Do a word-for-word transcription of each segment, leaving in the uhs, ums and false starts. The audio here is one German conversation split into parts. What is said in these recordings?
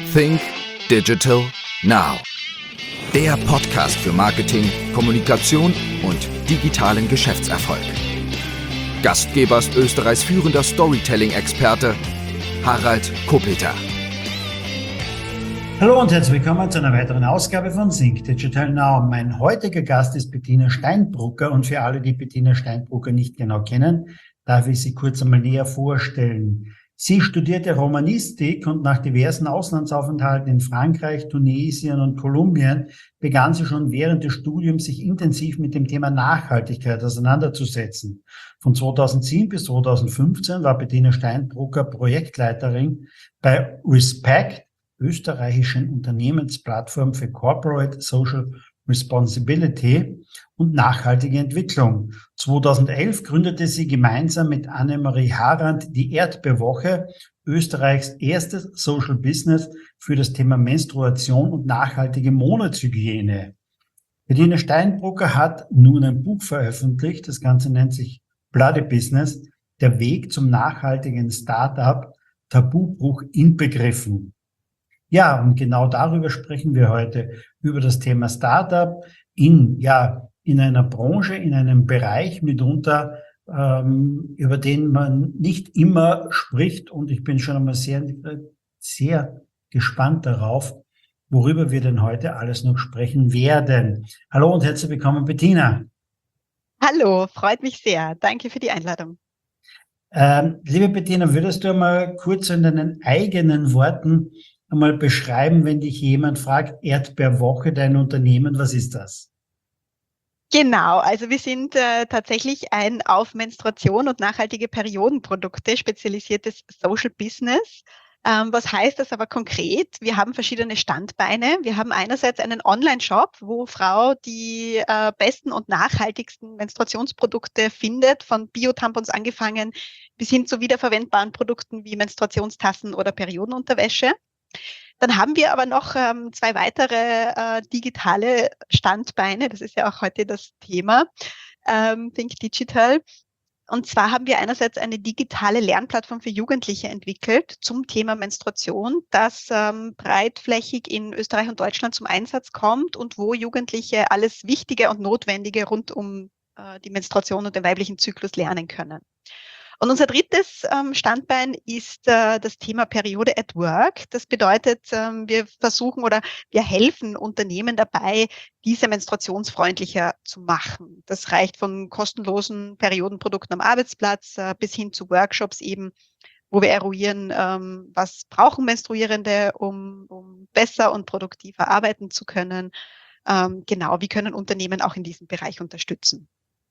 Think Digital Now. Der Podcast für Marketing, Kommunikation und digitalen Geschäftserfolg. Gastgeber ist Österreichs führender Storytelling-Experte Harald Kopeter. Hallo und herzlich willkommen zu einer weiteren Ausgabe von Think Digital Now. Mein heutiger Gast ist Bettina Steinbrucker und für alle, die Bettina Steinbrucker nicht genau kennen, darf ich sie kurz einmal näher vorstellen. Sie studierte Romanistik und nach diversen Auslandsaufenthalten in Frankreich, Tunesien und Kolumbien begann sie schon während des Studiums sich intensiv mit dem Thema Nachhaltigkeit auseinanderzusetzen. Von zweitausendzehn bis zweitausendfünfzehn war Bettina Steinbrucker Projektleiterin bei Respect, österreichischen Unternehmensplattform für Corporate Social Responsibility und nachhaltige Entwicklung. zweitausendelf gründete sie gemeinsam mit Annemarie Harand die Erdbeerwoche, Österreichs erstes Social Business für das Thema Menstruation und nachhaltige Monatshygiene. Bettina Steinbrucker hat nun ein Buch veröffentlicht, das Ganze nennt sich Bloody Business, der Weg zum nachhaltigen Startup, Tabubruch inbegriffen. Ja, und genau darüber sprechen wir heute, über das Thema Startup in, ja, in einer Branche, in einem Bereich mitunter, ähm, über den man nicht immer spricht. Und ich bin schon einmal sehr, sehr gespannt darauf, worüber wir denn heute alles noch sprechen werden. Hallo und herzlich willkommen, Bettina. Hallo, freut mich sehr. Danke für die Einladung. Ähm, liebe Bettina, würdest du einmal kurz in deinen eigenen Worten einmal beschreiben, wenn dich jemand fragt, Erdbeerwoche, dein Unternehmen, was ist das? Genau, also wir sind äh, tatsächlich ein auf Menstruation und nachhaltige Periodenprodukte spezialisiertes Social Business. Ähm, was heißt das aber konkret? Wir haben verschiedene Standbeine. Wir haben einerseits einen Online-Shop, wo Frau die äh, besten und nachhaltigsten Menstruationsprodukte findet, von Bio-Tampons angefangen bis hin zu wiederverwendbaren Produkten wie Menstruationstassen oder Periodenunterwäsche. Dann haben wir aber noch ähm, zwei weitere äh, digitale Standbeine. Das ist ja auch heute das Thema, ähm, Think Digital. Und zwar haben wir einerseits eine digitale Lernplattform für Jugendliche entwickelt zum Thema Menstruation, das ähm, breitflächig in Österreich und Deutschland zum Einsatz kommt und wo Jugendliche alles Wichtige und Notwendige rund um äh, die Menstruation und den weiblichen Zyklus lernen können. Und unser drittes ähm, Standbein ist äh, das Thema Periode at Work. Das bedeutet, ähm, wir versuchen oder wir helfen Unternehmen dabei, diese menstruationsfreundlicher zu machen. Das reicht von kostenlosen Periodenprodukten am Arbeitsplatz äh, bis hin zu Workshops eben, wo wir eruieren, ähm, was brauchen Menstruierende, um, um besser und produktiver arbeiten zu können. Ähm, genau, wie können Unternehmen auch in diesem Bereich unterstützen?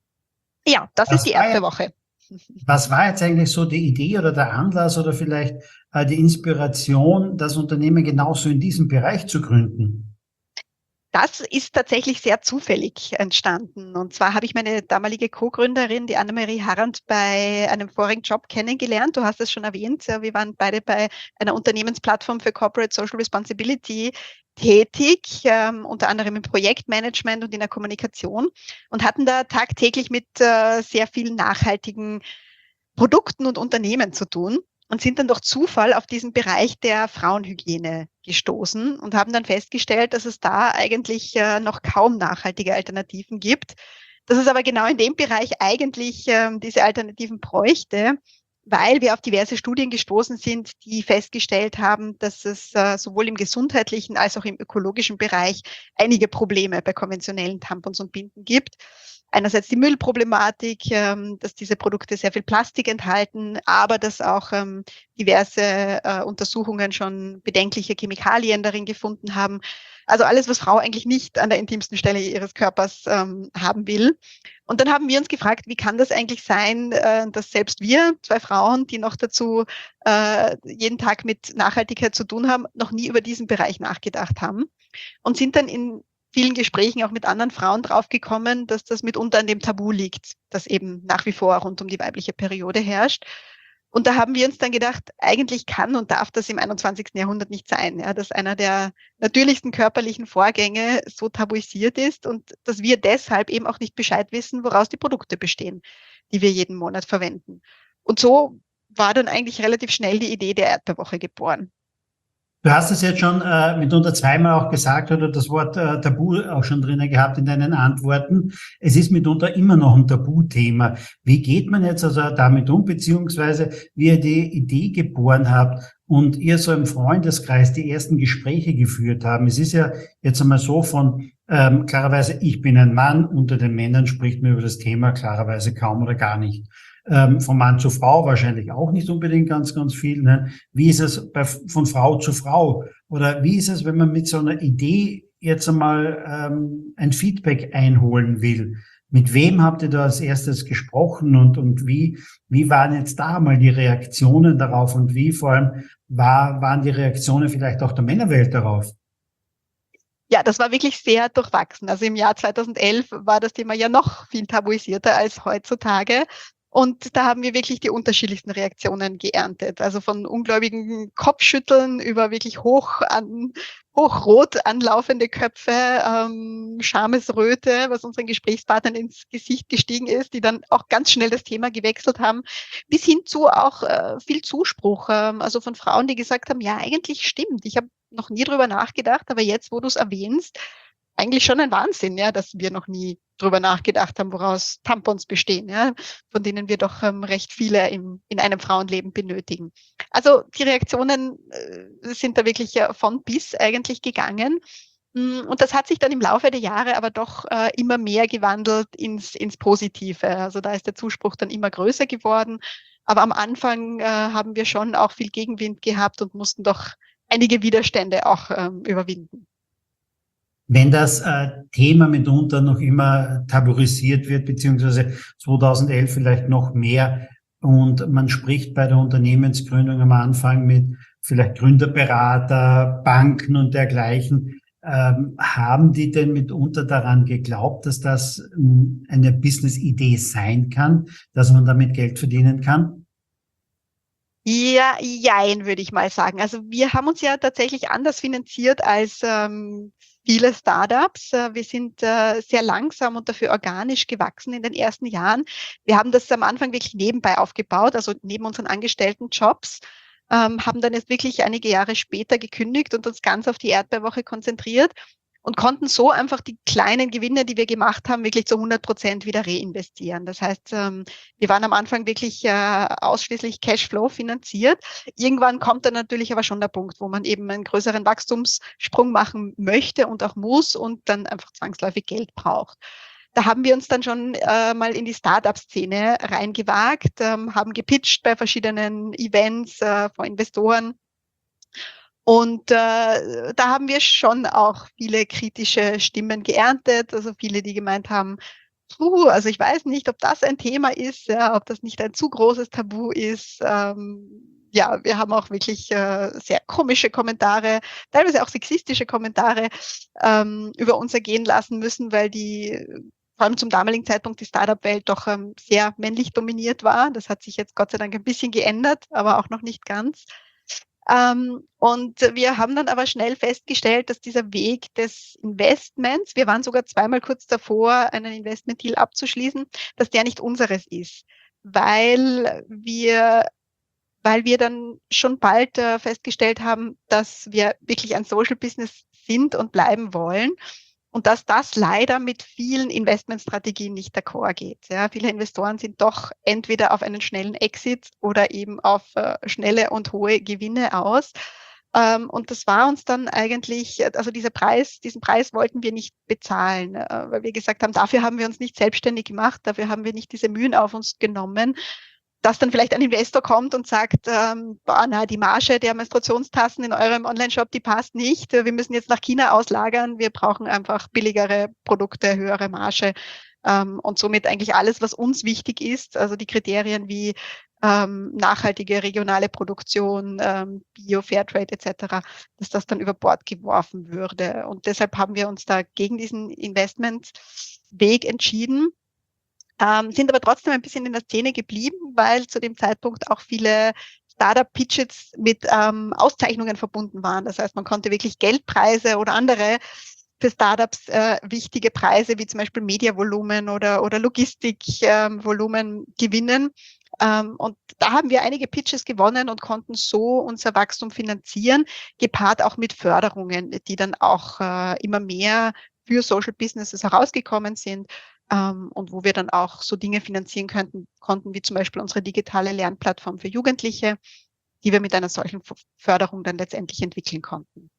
Ja, das Was ist die war, Erdbeerwoche. was war jetzt eigentlich so die Idee oder der Anlass oder vielleicht äh, die Inspiration, das Unternehmen genauso in diesem Bereich zu gründen? Das ist tatsächlich sehr zufällig entstanden. Und zwar habe ich meine damalige Co-Gründerin, die Annemarie Harand, bei einem vorigen Job kennengelernt. Du hast es schon erwähnt. Wir waren beide bei einer Unternehmensplattform für Corporate Social Responsibility tätig, ähm, unter anderem im Projektmanagement und in der Kommunikation und hatten da tagtäglich mit äh, sehr vielen nachhaltigen Produkten und Unternehmen zu tun und sind dann durch Zufall auf diesen Bereich der Frauenhygiene gestoßen und haben dann festgestellt, dass es da eigentlich äh, noch kaum nachhaltige Alternativen gibt, dass es aber genau in dem Bereich eigentlich ähm, diese Alternativen bräuchte, weil wir auf diverse Studien gestoßen sind, die festgestellt haben, dass es äh, sowohl im gesundheitlichen als auch im ökologischen Bereich einige Probleme bei konventionellen Tampons und Binden gibt. Einerseits die Müllproblematik, ähm, dass diese Produkte sehr viel Plastik enthalten, aber dass auch ähm, diverse äh, Untersuchungen schon bedenkliche Chemikalien darin gefunden haben. Also alles, was Frau eigentlich nicht an der intimsten Stelle ihres Körpers ähm, haben will. Und dann haben wir uns gefragt, wie kann das eigentlich sein, äh, dass selbst wir, zwei Frauen, die noch dazu äh, jeden Tag mit Nachhaltigkeit zu tun haben, noch nie über diesen Bereich nachgedacht haben und sind dann in vielen Gesprächen auch mit anderen Frauen draufgekommen, dass das mitunter an dem Tabu liegt, das eben nach wie vor rund um die weibliche Periode herrscht. Und da haben wir uns dann gedacht, eigentlich kann und darf das im einundzwanzigsten Jahrhundert nicht sein, ja, dass einer der natürlichsten körperlichen Vorgänge so tabuisiert ist und dass wir deshalb eben auch nicht Bescheid wissen, woraus die Produkte bestehen, die wir jeden Monat verwenden. Und so war dann eigentlich relativ schnell die Idee der Erdbeerwoche geboren. Du hast es jetzt schon äh, mitunter zweimal auch gesagt oder das Wort äh, Tabu auch schon drinnen gehabt in deinen Antworten. Es ist mitunter immer noch ein Tabuthema. Wie geht man jetzt also damit um, beziehungsweise wie ihr die Idee geboren habt und ihr so im Freundeskreis die ersten Gespräche geführt haben? Es ist ja jetzt einmal so von, ähm, klarerweise, ich bin ein Mann, unter den Männern spricht man über das Thema klarerweise kaum oder gar nicht. Ähm, von Mann zu Frau wahrscheinlich auch nicht unbedingt ganz, ganz viel. Ne? Wie ist es bei, von Frau zu Frau? Oder wie ist es, wenn man mit so einer Idee jetzt einmal ähm, ein Feedback einholen will? Mit wem habt ihr da als erstes gesprochen und, und wie, wie waren jetzt da mal die Reaktionen darauf und wie vor allem war, waren die Reaktionen vielleicht auch der Männerwelt darauf? Ja, das war wirklich sehr durchwachsen. Also im Jahr zweitausendelf war das Thema ja noch viel tabuisierter als heutzutage. Und da haben wir wirklich die unterschiedlichsten Reaktionen geerntet. Also von ungläubigen Kopfschütteln über wirklich hoch an, hochrot anlaufende Köpfe, ähm, Schamesröte, was unseren Gesprächspartnern ins Gesicht gestiegen ist, die dann auch ganz schnell das Thema gewechselt haben, bis hin zu auch äh, viel Zuspruch. Ähm, also von Frauen, die gesagt haben, ja, eigentlich stimmt. Ich habe noch nie drüber nachgedacht, aber jetzt, wo du es erwähnst, eigentlich schon ein Wahnsinn, ja, dass wir noch nie drüber nachgedacht haben, woraus Tampons bestehen, ja, von denen wir doch ähm, recht viele im, in einem Frauenleben benötigen. Also die Reaktionen äh, sind da wirklich äh, von bis eigentlich gegangen. Und das hat sich dann im Laufe der Jahre aber doch äh, immer mehr gewandelt ins, ins Positive. Also da ist der Zuspruch dann immer größer geworden. Aber am Anfang äh, haben wir schon auch viel Gegenwind gehabt und mussten doch einige Widerstände auch ähm, überwinden. Wenn das äh, Thema mitunter noch immer tabuisiert wird, beziehungsweise zweitausendelf vielleicht noch mehr, und man spricht bei der Unternehmensgründung am Anfang mit vielleicht Gründerberater, Banken und dergleichen, ähm, haben die denn mitunter daran geglaubt, dass das ähm, eine Business-Idee sein kann, dass man damit Geld verdienen kann? Ja, jein, würde ich mal sagen. Also wir haben uns ja tatsächlich anders finanziert als ähm, viele Startups. Äh, Wir sind äh, sehr langsam und dafür organisch gewachsen in den ersten Jahren. Wir haben das am Anfang wirklich nebenbei aufgebaut, also neben unseren angestellten Jobs, ähm, haben dann jetzt wirklich einige Jahre später gekündigt und uns ganz auf die Erdbeerwoche konzentriert und konnten so einfach die kleinen Gewinne, die wir gemacht haben, wirklich zu hundert Prozent wieder reinvestieren. Das heißt, ähm, wir waren am Anfang wirklich äh, ausschließlich Cashflow finanziert. Irgendwann kommt dann natürlich aber schon der Punkt, wo man eben einen größeren Wachstumssprung machen möchte und auch muss und dann einfach zwangsläufig Geld braucht. Da haben wir uns dann schon äh, mal in die Startup-Szene reingewagt, ähm, haben gepitcht bei verschiedenen Events äh, vor Investoren. Und äh, da haben wir schon auch viele kritische Stimmen geerntet, also viele, die gemeint haben, puh, also ich weiß nicht, ob das ein Thema ist, ja, ob das nicht ein zu großes Tabu ist. Ähm, ja, wir haben auch wirklich äh, sehr komische Kommentare, teilweise auch sexistische Kommentare ähm, über uns ergehen lassen müssen, weil die vor allem zum damaligen Zeitpunkt die Startup-Welt doch ähm, sehr männlich dominiert war. Das hat sich jetzt Gott sei Dank ein bisschen geändert, aber auch noch nicht ganz. Ähm, und wir haben dann aber schnell festgestellt, dass dieser Weg des Investments, wir waren sogar zweimal kurz davor, einen Investment-Deal abzuschließen, dass der nicht unseres ist, weil wir, weil wir dann schon bald äh, festgestellt haben, dass wir wirklich ein Social-Business sind und bleiben wollen. Und dass das leider mit vielen Investmentstrategien nicht d'accord geht. Ja, viele Investoren sind doch entweder auf einen schnellen Exit oder eben auf äh, schnelle und hohe Gewinne aus. Ähm, und das war uns dann eigentlich, also dieser Preis, diesen Preis wollten wir nicht bezahlen, äh, weil wir gesagt haben, dafür haben wir uns nicht selbstständig gemacht, dafür haben wir nicht diese Mühen auf uns genommen, dass dann vielleicht ein Investor kommt und sagt, ähm, boah, na, die Marge der Menstruationstassen in eurem Onlineshop, die passt nicht. Wir müssen jetzt nach China auslagern. Wir brauchen einfach billigere Produkte, höhere Marge. Ähm, und somit eigentlich alles, was uns wichtig ist, also die Kriterien wie ähm, nachhaltige regionale Produktion, ähm, Bio, Fairtrade et cetera, dass das dann über Bord geworfen würde. Und deshalb haben wir uns da gegen diesen Investmentweg entschieden. Ähm, sind aber trotzdem ein bisschen in der Szene geblieben, weil zu dem Zeitpunkt auch viele Startup-Pitches mit ähm, Auszeichnungen verbunden waren. Das heißt, man konnte wirklich Geldpreise oder andere für Startups äh, wichtige Preise, wie zum Beispiel Mediavolumen oder, oder Logistikvolumen ähm, gewinnen. Ähm, und da haben wir einige Pitches gewonnen und konnten so unser Wachstum finanzieren, gepaart auch mit Förderungen, die dann auch äh, immer mehr für Social Businesses herausgekommen sind, ähm, und wo wir dann auch so Dinge finanzieren könnten, konnten, wie zum Beispiel unsere digitale Lernplattform für Jugendliche, die wir mit einer solchen Förderung dann letztendlich entwickeln konnten.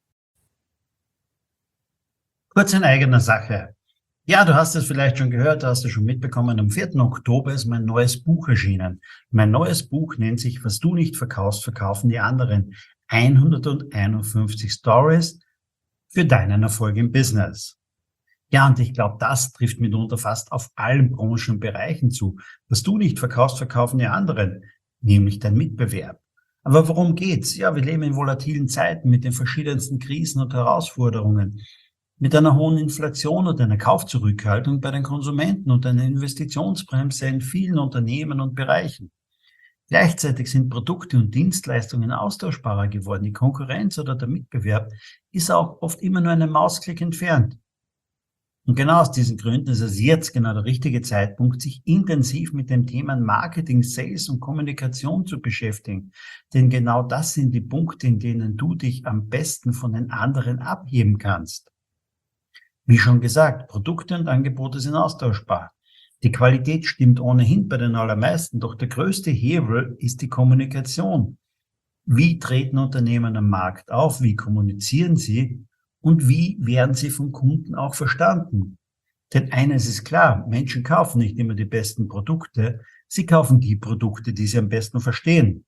Kurz in eigener Sache. Ja, du hast es vielleicht schon gehört, du hast es schon mitbekommen, am vierten Oktober ist mein neues Buch erschienen. Mein neues Buch nennt sich "Was du nicht verkaufst, verkaufen die anderen. hunderteinundfünfzig Stories für deinen Erfolg im Business." Ja, und ich glaube, das trifft mitunter fast auf allen Branchen und Bereichen zu. Was du nicht verkaufst, verkaufen die anderen, nämlich dein Mitbewerb. Aber worum geht's? Ja, wir leben in volatilen Zeiten mit den verschiedensten Krisen und Herausforderungen, mit einer hohen Inflation und einer Kaufzurückhaltung bei den Konsumenten und einer Investitionsbremse in vielen Unternehmen und Bereichen. Gleichzeitig sind Produkte und Dienstleistungen austauschbarer geworden. Die Konkurrenz oder der Mitbewerb ist auch oft immer nur einen Mausklick entfernt. Und genau aus diesen Gründen ist es jetzt genau der richtige Zeitpunkt, sich intensiv mit dem Thema Marketing, Sales und Kommunikation zu beschäftigen. Denn genau das sind die Punkte, in denen du dich am besten von den anderen abheben kannst. Wie schon gesagt, Produkte und Angebote sind austauschbar. Die Qualität stimmt ohnehin bei den allermeisten, doch der größte Hebel ist die Kommunikation. Wie treten Unternehmen am Markt auf? Wie kommunizieren sie? Und wie werden sie vom Kunden auch verstanden? Denn eines ist klar, Menschen kaufen nicht immer die besten Produkte, sie kaufen die Produkte, die sie am besten verstehen.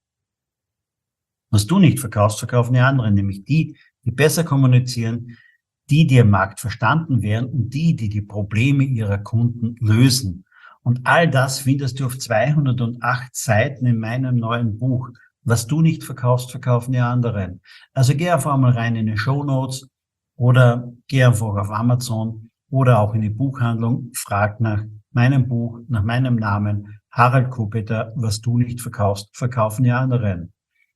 Was du nicht verkaufst, verkaufen die anderen, nämlich die, die besser kommunizieren, die, die am Markt verstanden werden und die, die die Probleme ihrer Kunden lösen. Und all das findest du auf zweihundertacht Seiten in meinem neuen Buch. Was du nicht verkaufst, verkaufen die anderen. Also geh einfach mal rein in die Shownotes oder geh einfach auf Amazon oder auch in die Buchhandlung, frag nach meinem Buch, nach meinem Namen, Harald Kopeter, was du nicht verkaufst, verkaufen die anderen.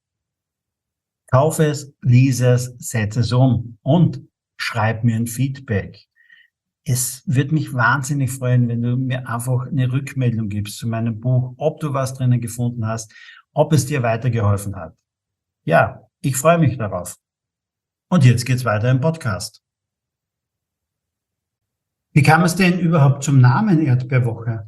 Kauf es, lies es, setz es um und schreib mir ein Feedback. Es wird mich wahnsinnig freuen, wenn du mir einfach eine Rückmeldung gibst zu meinem Buch, ob du was drinnen gefunden hast, ob es dir weitergeholfen hat. Ja, ich freue mich darauf. Und jetzt geht's weiter im Podcast. Wie kam es denn überhaupt zum Namen Erdbeerwoche?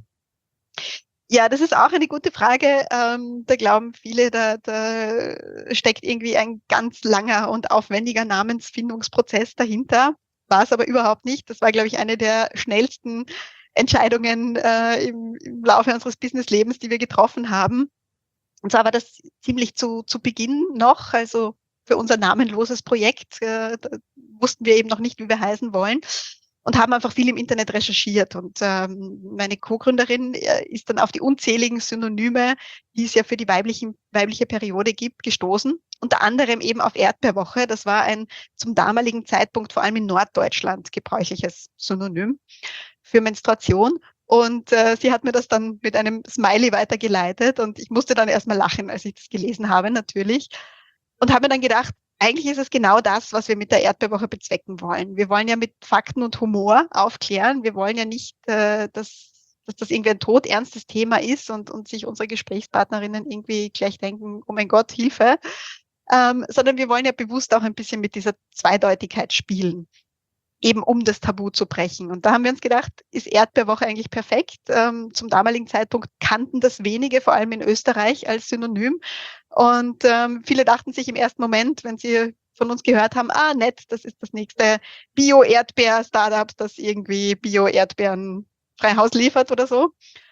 Ja, das ist auch eine gute Frage. Ähm, da glauben viele, da, da steckt irgendwie ein ganz langer und aufwendiger Namensfindungsprozess dahinter. War es aber überhaupt nicht. Das war, glaube ich, eine der schnellsten Entscheidungen äh, im, im Laufe unseres Businesslebens, die wir getroffen haben. Und zwar war das ziemlich zu, zu Beginn noch, also für unser namenloses Projekt äh, da wussten wir eben noch nicht, wie wir heißen wollen. Und haben einfach viel im Internet recherchiert. Und ähm, meine Co-Gründerin äh, ist dann auf die unzähligen Synonyme, die es ja für die weiblichen, weibliche Periode gibt, gestoßen. Unter anderem eben auf Erdbeerwoche. Das war ein zum damaligen Zeitpunkt vor allem in Norddeutschland gebräuchliches Synonym für Menstruation. Und äh, sie hat mir das dann mit einem Smiley weitergeleitet. Und ich musste dann erstmal lachen, als ich das gelesen habe, natürlich. Und habe mir dann gedacht, eigentlich ist es genau das, was wir mit der Erdbeerwoche bezwecken wollen. Wir wollen ja mit Fakten und Humor aufklären. Wir wollen ja nicht, äh, dass, dass das irgendwie ein todernstes Thema ist und, und sich unsere Gesprächspartnerinnen irgendwie gleich denken, oh mein Gott, Hilfe. Ähm, sondern wir wollen ja bewusst auch ein bisschen mit dieser Zweideutigkeit spielen, eben um das Tabu zu brechen. Und da haben wir uns gedacht, ist Erdbeerwoche eigentlich perfekt. Ähm, zum damaligen Zeitpunkt kannten das wenige, vor allem in Österreich, als Synonym. Und ähm, viele dachten sich im ersten Moment, wenn sie von uns gehört haben, ah, nett, das ist das nächste Bio-Erdbeer-Startup, das irgendwie Bio-Erdbeeren frei Haus liefert oder so.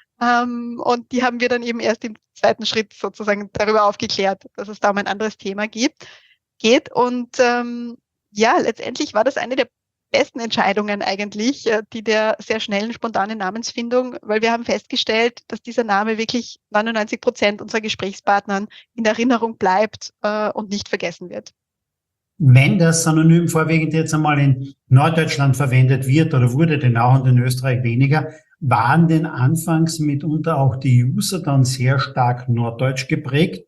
Ähm, und die haben wir dann eben erst im zweiten Schritt sozusagen darüber aufgeklärt, dass es da um ein anderes Thema gibt, geht. Und ähm, ja, letztendlich war das eine der besten Entscheidungen eigentlich, die der sehr schnellen, spontanen Namensfindung, weil wir haben festgestellt, dass dieser Name wirklich neunundneunzig Prozent unserer Gesprächspartnern in Erinnerung bleibt äh, und nicht vergessen wird. Wenn das Synonym vorwiegend jetzt einmal in Norddeutschland verwendet wird oder wurde denn auch und in Österreich weniger, waren denn anfangs mitunter auch die User dann sehr stark norddeutsch geprägt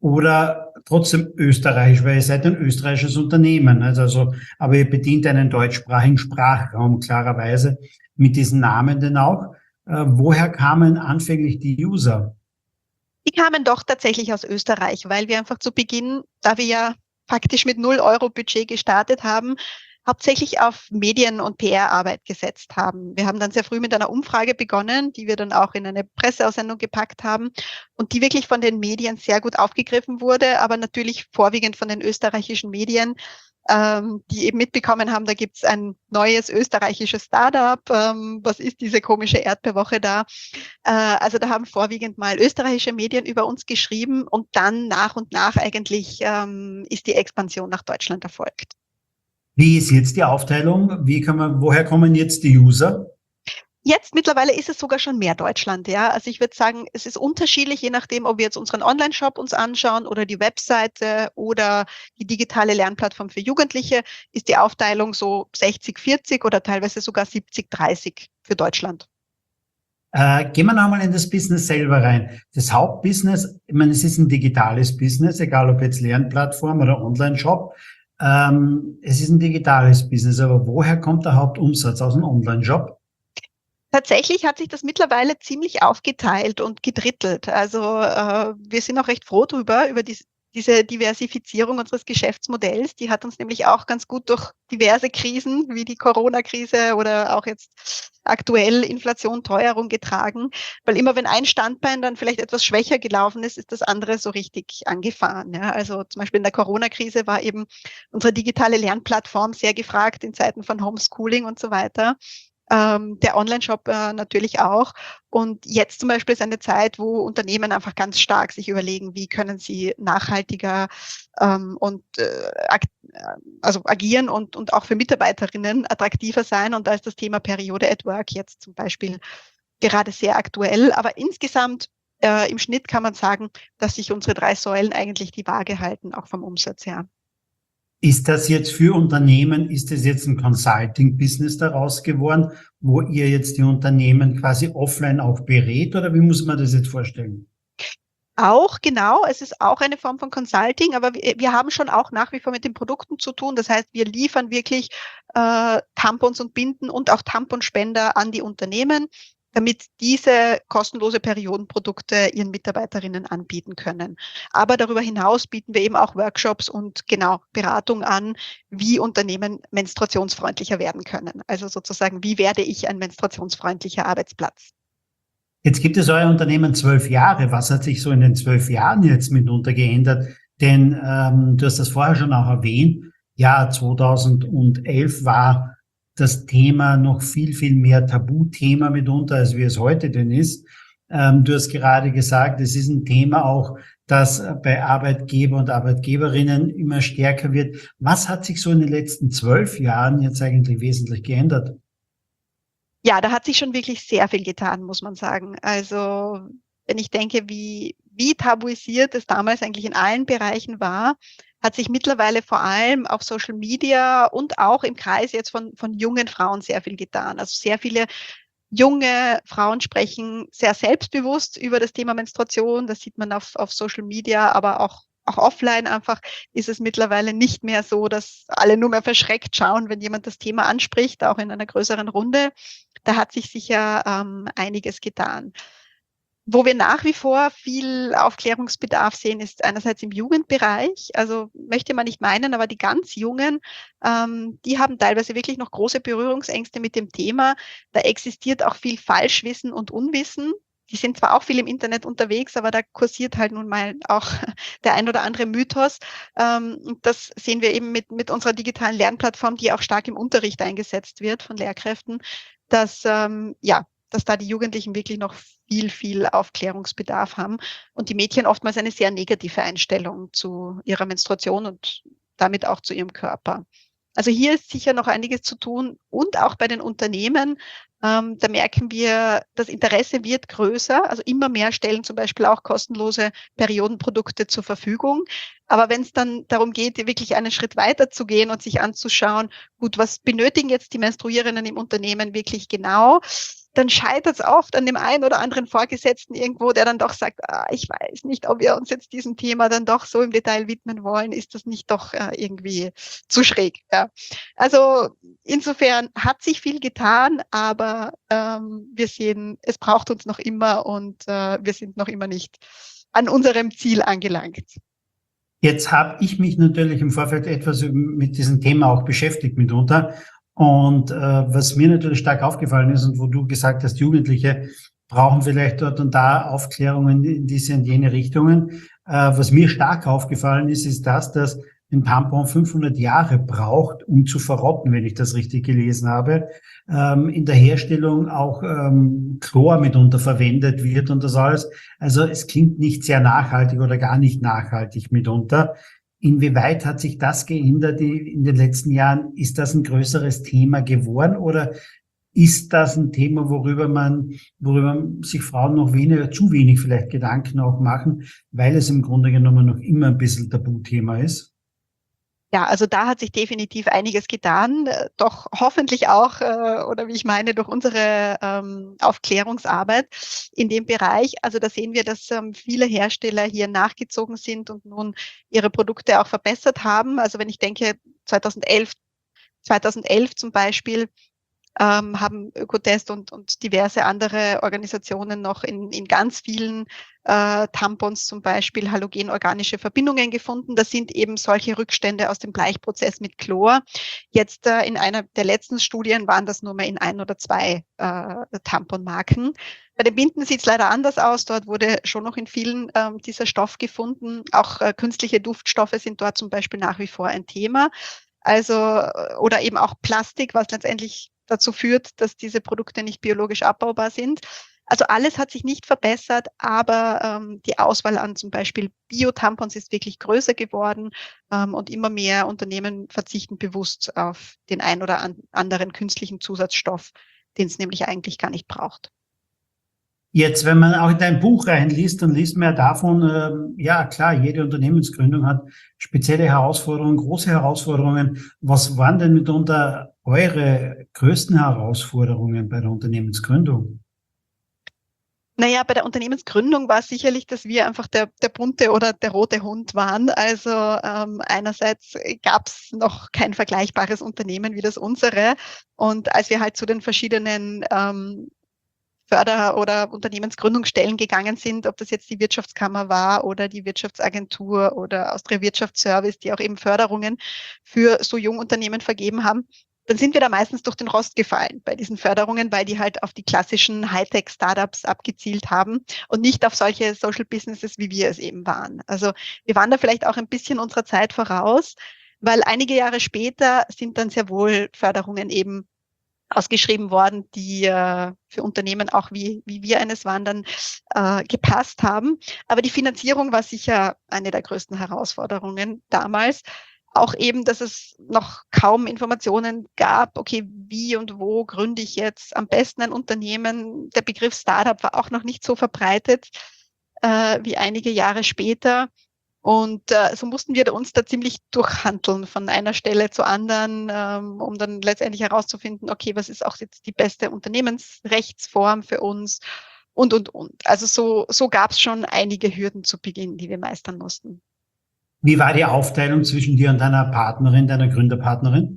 oder trotzdem österreichisch, weil ihr seid ein österreichisches Unternehmen. Also, aber ihr bedient einen deutschsprachigen Sprachraum klarerweise mit diesen Namen denn auch. Äh, woher kamen anfänglich die User? Die kamen doch tatsächlich aus Österreich, weil wir einfach zu Beginn, da wir ja faktisch mit null Euro Budget gestartet haben, hauptsächlich auf Medien- und P R-Arbeit gesetzt haben. Wir haben dann sehr früh mit einer Umfrage begonnen, die wir dann auch in eine Presseaussendung gepackt haben und die wirklich von den Medien sehr gut aufgegriffen wurde, aber natürlich vorwiegend von den österreichischen Medien, ähm, die eben mitbekommen haben, da gibt's ein neues österreichisches Startup. Ähm, was ist diese komische Erdbeerwoche da? Äh, also da haben vorwiegend mal österreichische Medien über uns geschrieben und dann nach und nach eigentlich ähm, ist die Expansion nach Deutschland erfolgt. Wie ist jetzt die Aufteilung? Wie kann man, woher kommen jetzt die User? Jetzt mittlerweile ist es sogar schon mehr Deutschland, ja. Also ich würde sagen, es ist unterschiedlich, je nachdem, ob wir jetzt unseren Online-Shop uns anschauen oder die Webseite oder die digitale Lernplattform für Jugendliche, ist die Aufteilung so sechzig vierzig oder teilweise sogar siebzig dreißig für Deutschland. Äh, gehen wir nochmal in das Business selber rein. Das Hauptbusiness, ich meine, es ist ein digitales Business, egal ob jetzt Lernplattform oder Online-Shop. Ähm, es ist ein digitales Business, aber woher kommt der Hauptumsatz? Aus dem Online-Shop? Tatsächlich hat sich das mittlerweile ziemlich aufgeteilt und gedrittelt. Also äh, wir sind auch recht froh drüber, über die, diese Diversifizierung unseres Geschäftsmodells. Die hat uns nämlich auch ganz gut durch diverse Krisen wie die Corona-Krise oder auch jetzt aktuell Inflation, Teuerung getragen. Weil immer wenn ein Standbein dann vielleicht etwas schwächer gelaufen ist, ist das andere so richtig angefahren. Ja? Also zum Beispiel in der Corona-Krise war eben unsere digitale Lernplattform sehr gefragt in Zeiten von Homeschooling und so weiter. Ähm, der Online-Shop äh, natürlich auch. Und jetzt zum Beispiel ist eine Zeit, wo Unternehmen einfach ganz stark sich überlegen, wie können sie nachhaltiger ähm, und äh, ag also agieren und, und auch für Mitarbeiterinnen attraktiver sein. Und da ist das Thema Periode at Work jetzt zum Beispiel gerade sehr aktuell. Aber insgesamt äh, im Schnitt kann man sagen, dass sich unsere drei Säulen eigentlich die Waage halten, auch vom Umsatz her. Ist das jetzt für Unternehmen, ist das jetzt ein Consulting-Business daraus geworden, wo ihr jetzt die Unternehmen quasi offline auch berät, oder wie muss man das jetzt vorstellen? Auch, genau. Es ist auch eine Form von Consulting, aber wir, wir haben schon auch nach wie vor mit den Produkten zu tun. Das heißt, wir liefern wirklich äh, Tampons und Binden und auch Tamponspender an die Unternehmen, damit diese kostenlose Periodenprodukte ihren Mitarbeiterinnen anbieten können. Aber darüber hinaus bieten wir eben auch Workshops und genau Beratung an, wie Unternehmen menstruationsfreundlicher werden können. Also sozusagen, wie werde ich ein menstruationsfreundlicher Arbeitsplatz? Jetzt gibt es euer Unternehmen zwölf Jahre. Was hat sich so in den zwölf Jahren jetzt mitunter geändert? Denn ähm, du hast das vorher schon auch erwähnt. Ja, zweitausendelf war das Thema noch viel, viel mehr Tabuthema mitunter, als wie es heute denn ist. Ähm, du hast gerade gesagt, es ist ein Thema auch, das bei Arbeitgeber und Arbeitgeberinnen immer stärker wird. Was hat sich so in den letzten zwölf Jahren jetzt eigentlich wesentlich geändert? Ja, da hat sich schon wirklich sehr viel getan, muss man sagen. Also wenn ich denke, wie, wie tabuisiert es damals eigentlich in allen Bereichen war, hat sich mittlerweile vor allem auf Social Media und auch im Kreis jetzt von, von jungen Frauen sehr viel getan. Also sehr viele junge Frauen sprechen sehr selbstbewusst über das Thema Menstruation. Das sieht man auf, auf Social Media, aber auch auch offline einfach ist es mittlerweile nicht mehr so, dass alle nur mehr verschreckt schauen, wenn jemand das Thema anspricht, auch in einer größeren Runde. Da hat sich sicher ähm, einiges getan. Wo wir nach wie vor viel Aufklärungsbedarf sehen, ist einerseits im Jugendbereich. Also möchte man nicht meinen, aber die ganz Jungen, ähm, die haben teilweise wirklich noch große Berührungsängste mit dem Thema. Da existiert auch viel Falschwissen und Unwissen. Die sind zwar auch viel im Internet unterwegs, aber da kursiert halt nun mal auch der ein oder andere Mythos. Ähm, das sehen wir eben mit, mit unserer digitalen Lernplattform, die auch stark im Unterricht eingesetzt wird von Lehrkräften, dass, ähm, ja, dass da die Jugendlichen wirklich noch viel, viel Aufklärungsbedarf haben und die Mädchen oftmals eine sehr negative Einstellung zu ihrer Menstruation und damit auch zu ihrem Körper. Also hier ist sicher noch einiges zu tun und auch bei den Unternehmen. Ähm, da merken wir, das Interesse wird größer. Also immer mehr stellen zum Beispiel auch kostenlose Periodenprodukte zur Verfügung. Aber wenn es dann darum geht, wirklich einen Schritt weiter zu gehen und sich anzuschauen, gut, was benötigen jetzt die Menstruierenden im Unternehmen wirklich genau, dann scheitert es oft an dem einen oder anderen Vorgesetzten irgendwo, der dann doch sagt, ah, ich weiß nicht, ob wir uns jetzt diesem Thema dann doch so im Detail widmen wollen, ist das nicht doch äh, irgendwie zu schräg. Ja. Also insofern hat sich viel getan, aber ähm, wir sehen, es braucht uns noch immer und äh, wir sind noch immer nicht an unserem Ziel angelangt. Jetzt habe ich mich natürlich im Vorfeld etwas mit diesem Thema auch beschäftigt mitunter. Und äh, was mir natürlich stark aufgefallen ist und wo du gesagt hast, Jugendliche brauchen vielleicht dort und da Aufklärungen in diese und jene Richtungen. Äh, was mir stark aufgefallen ist, ist das, dass ein Tampon fünfhundert Jahre braucht, um zu verrotten, wenn ich das richtig gelesen habe. Ähm, in der Herstellung auch ähm, Chlor mitunter verwendet wird und das alles. Also es klingt nicht sehr nachhaltig oder gar nicht nachhaltig mitunter. Inwieweit hat sich das geändert in den letzten Jahren? Ist das ein größeres Thema geworden oder ist das ein Thema, worüber man, worüber sich Frauen noch weniger, zu wenig vielleicht Gedanken auch machen, weil es im Grunde genommen noch immer ein bisschen Tabuthema ist? Ja, also da hat sich definitiv einiges getan, doch hoffentlich auch, äh, oder wie ich meine, durch unsere ähm, Aufklärungsarbeit in dem Bereich. Also da sehen wir, dass ähm, viele Hersteller hier nachgezogen sind und nun ihre Produkte auch verbessert haben. Also wenn ich denke, zweitausendelf, zweitausendelf zum Beispiel, ähm, haben Ökotest und, und diverse andere Organisationen noch in, in ganz vielen äh, Tampons zum Beispiel halogenorganische Verbindungen gefunden. Das sind eben solche Rückstände aus dem Bleichprozess mit Chlor. Jetzt äh, in einer der letzten Studien waren das nur mehr in ein oder zwei äh, Tamponmarken. Bei den Binden sieht es leider anders aus. Dort wurde schon noch in vielen ähm, dieser Stoff gefunden. Auch äh, künstliche Duftstoffe sind dort zum Beispiel nach wie vor ein Thema. Also, oder eben auch Plastik, was letztendlich dazu führt, dass diese Produkte nicht biologisch abbaubar sind. Also alles hat sich nicht verbessert, aber ähm, die Auswahl an zum Beispiel Bio-Tampons ist wirklich größer geworden ähm, und immer mehr Unternehmen verzichten bewusst auf den ein oder an anderen künstlichen Zusatzstoff, den es nämlich eigentlich gar nicht braucht. Jetzt, wenn man auch in dein Buch reinliest, dann liest man ja davon, ähm, ja klar, jede Unternehmensgründung hat spezielle Herausforderungen, große Herausforderungen. Was waren denn mitunter eure größten Herausforderungen bei der Unternehmensgründung? Naja, bei der Unternehmensgründung war es sicherlich, dass wir einfach der, der bunte oder der rote Hund waren. Also ähm, einerseits gab es noch kein vergleichbares Unternehmen wie das unsere. Und als wir halt zu den verschiedenen ähm, Förder- oder Unternehmensgründungsstellen gegangen sind, ob das jetzt die Wirtschaftskammer war oder die Wirtschaftsagentur oder Austria Wirtschaftsservice, die auch eben Förderungen für so Jungunternehmen vergeben haben, dann sind wir da meistens durch den Rost gefallen bei diesen Förderungen, weil die halt auf die klassischen Hightech-Startups abgezielt haben und nicht auf solche Social Businesses, wie wir es eben waren. Also wir waren da vielleicht auch ein bisschen unserer Zeit voraus, weil einige Jahre später sind dann sehr wohl Förderungen eben ausgeschrieben worden, die äh, für Unternehmen auch wie, wie wir eines waren, dann äh, gepasst haben. Aber die Finanzierung war sicher eine der größten Herausforderungen damals. Auch eben, dass es noch kaum Informationen gab, okay, wie und wo gründe ich jetzt am besten ein Unternehmen. Der Begriff Startup war auch noch nicht so verbreitet äh, wie einige Jahre später. Und äh, so mussten wir uns da ziemlich durchhandeln von einer Stelle zur anderen, ähm, um dann letztendlich herauszufinden, okay, was ist auch jetzt die beste Unternehmensrechtsform für uns und, und, und. Also so, so gab es schon einige Hürden zu Beginn, die wir meistern mussten. Wie war die Aufteilung zwischen dir und deiner Partnerin, deiner Gründerpartnerin?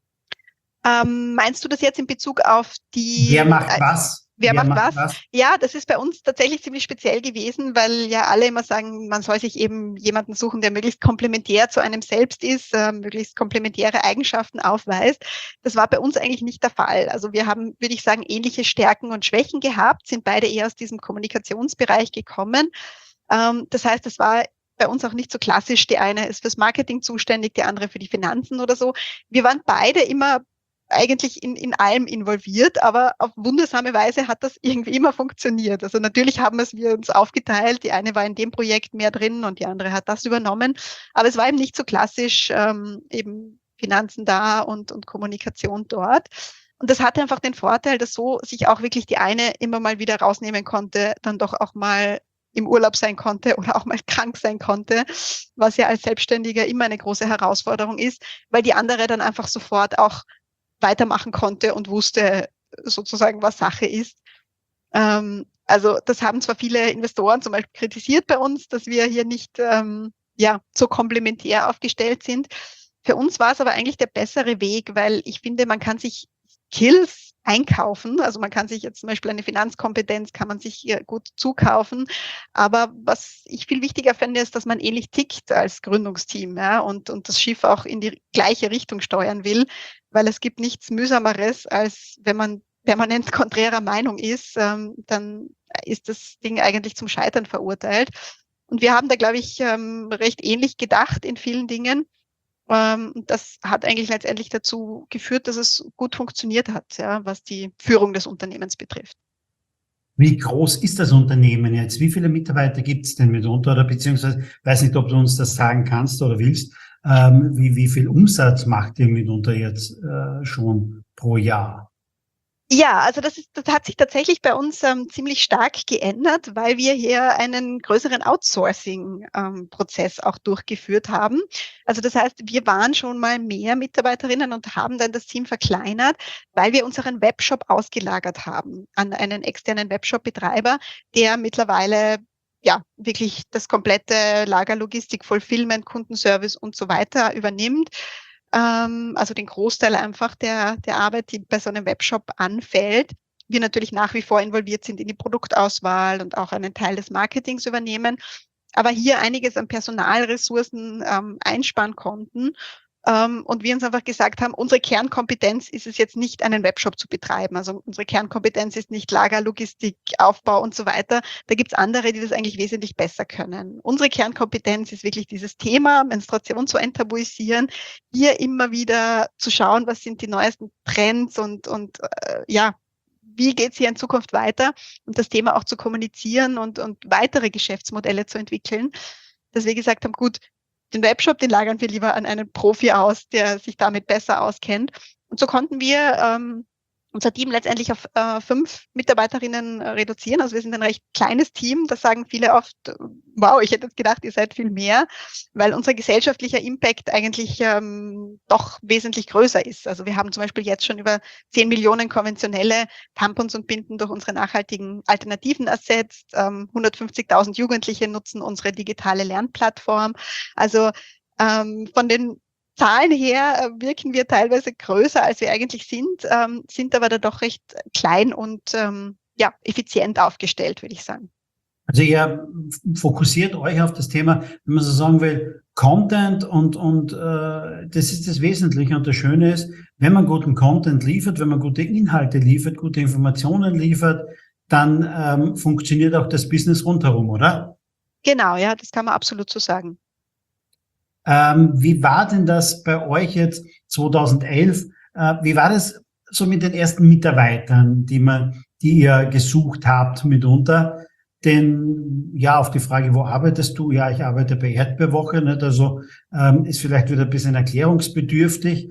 Ähm, meinst du das jetzt in Bezug auf die... Wer macht was? Wer, Wer macht, macht was? was? Ja, das ist bei uns tatsächlich ziemlich speziell gewesen, weil ja alle immer sagen, man soll sich eben jemanden suchen, der möglichst komplementär zu einem selbst ist, äh, möglichst komplementäre Eigenschaften aufweist. Das war bei uns eigentlich nicht der Fall. Also wir haben, würde ich sagen, ähnliche Stärken und Schwächen gehabt, sind beide eher aus diesem Kommunikationsbereich gekommen. Ähm, das heißt, es war bei uns auch nicht so klassisch, die eine ist fürs Marketing zuständig, die andere für die Finanzen oder so. Wir waren beide immer eigentlich in, in allem involviert, aber auf wundersame Weise hat das irgendwie immer funktioniert. Also natürlich haben es wir uns aufgeteilt, die eine war in dem Projekt mehr drin und die andere hat das übernommen, aber es war eben nicht so klassisch, ähm, eben Finanzen da und, und Kommunikation dort. Und das hatte einfach den Vorteil, dass so sich auch wirklich die eine immer mal wieder rausnehmen konnte, dann doch auch mal im Urlaub sein konnte oder auch mal krank sein konnte, was ja als Selbstständiger immer eine große Herausforderung ist, weil die andere dann einfach sofort auch weitermachen konnte und wusste sozusagen, was Sache ist. Ähm, also das haben zwar viele Investoren zum Beispiel kritisiert bei uns, dass wir hier nicht ähm, ja, so komplementär aufgestellt sind. Für uns war es aber eigentlich der bessere Weg, weil ich finde, man kann sich Skills einkaufen. Also man kann sich jetzt zum Beispiel eine Finanzkompetenz, kann man sich gut zukaufen. Aber was ich viel wichtiger finde, ist, dass man ähnlich tickt als Gründungsteam, ja, und, und das Schiff auch in die gleiche Richtung steuern will, weil es gibt nichts Mühsameres, als wenn man permanent konträrer Meinung ist, ähm, dann ist das Ding eigentlich zum Scheitern verurteilt. Und wir haben da, glaube ich, ähm, recht ähnlich gedacht in vielen Dingen. Ähm, das hat eigentlich letztendlich dazu geführt, dass es gut funktioniert hat, ja, was die Führung des Unternehmens betrifft. Wie groß ist das Unternehmen jetzt? Wie viele Mitarbeiter gibt es denn mitunter? Oder beziehungsweise, weiß nicht, ob du uns das sagen kannst oder willst, ähm, wie, wie viel Umsatz macht ihr mitunter jetzt äh, schon pro Jahr? Ja, also das, ist, das hat sich tatsächlich bei uns ähm, ziemlich stark geändert, weil wir hier einen größeren Outsourcing-Prozess ähm, auch durchgeführt haben. Also das heißt, wir waren schon mal mehr Mitarbeiterinnen und haben dann das Team verkleinert, weil wir unseren Webshop ausgelagert haben an einen externen Webshop-Betreiber, der mittlerweile ja wirklich das komplette Lagerlogistik, Fulfillment, Kundenservice und so weiter übernimmt. Also den Großteil einfach der, der Arbeit, die bei so einem Webshop anfällt. Wir natürlich nach wie vor involviert sind in die Produktauswahl und auch einen Teil des Marketings übernehmen, aber hier einiges an Personalressourcen ähm, einsparen konnten. Ähm, und wir uns einfach gesagt haben, unsere Kernkompetenz ist es jetzt nicht, einen Webshop zu betreiben. Also unsere Kernkompetenz ist nicht Lager, Logistik, Aufbau und so weiter. Da gibt's andere, die das eigentlich wesentlich besser können. Unsere Kernkompetenz ist wirklich dieses Thema, Menstruation zu enttabuisieren, hier immer wieder zu schauen, was sind die neuesten Trends und, und äh, ja, wie geht's hier in Zukunft weiter und das Thema auch zu kommunizieren und, und weitere Geschäftsmodelle zu entwickeln. Dass wir gesagt haben, gut, den Webshop, den lagern wir lieber an einen Profi aus, der sich damit besser auskennt. Und so konnten wir ähm, unser Team letztendlich auf äh, fünf Mitarbeiterinnen äh, reduzieren. Also wir sind ein recht kleines Team. Das sagen viele oft, wow, ich hätte jetzt gedacht, ihr seid viel mehr, weil unser gesellschaftlicher Impact eigentlich ähm, doch wesentlich größer ist. Also wir haben zum Beispiel jetzt schon über zehn Millionen konventionelle Tampons und Binden durch unsere nachhaltigen Alternativen ersetzt. Ähm, hundertfünfzigtausend Jugendliche nutzen unsere digitale Lernplattform. Also ähm, von den Zahlen her äh, wirken wir teilweise größer, als wir eigentlich sind, ähm, sind aber da doch recht klein und ähm, ja, effizient aufgestellt, würde ich sagen. Also ihr fokussiert euch auf das Thema, wenn man so sagen will, Content und, und äh, das ist das Wesentliche. Und das Schöne ist, wenn man guten Content liefert, wenn man gute Inhalte liefert, gute Informationen liefert, dann ähm, funktioniert auch das Business rundherum, oder? Genau, ja, das kann man absolut so sagen. Ähm, wie war denn das bei euch jetzt zweitausendelf? Äh, wie war das so mit den ersten Mitarbeitern, die man, die ihr gesucht habt mitunter? Denn ja, auf die Frage, wo arbeitest du? Ja, ich arbeite bei Erdbeerwoche, nicht? Also ähm, ist vielleicht wieder ein bisschen erklärungsbedürftig.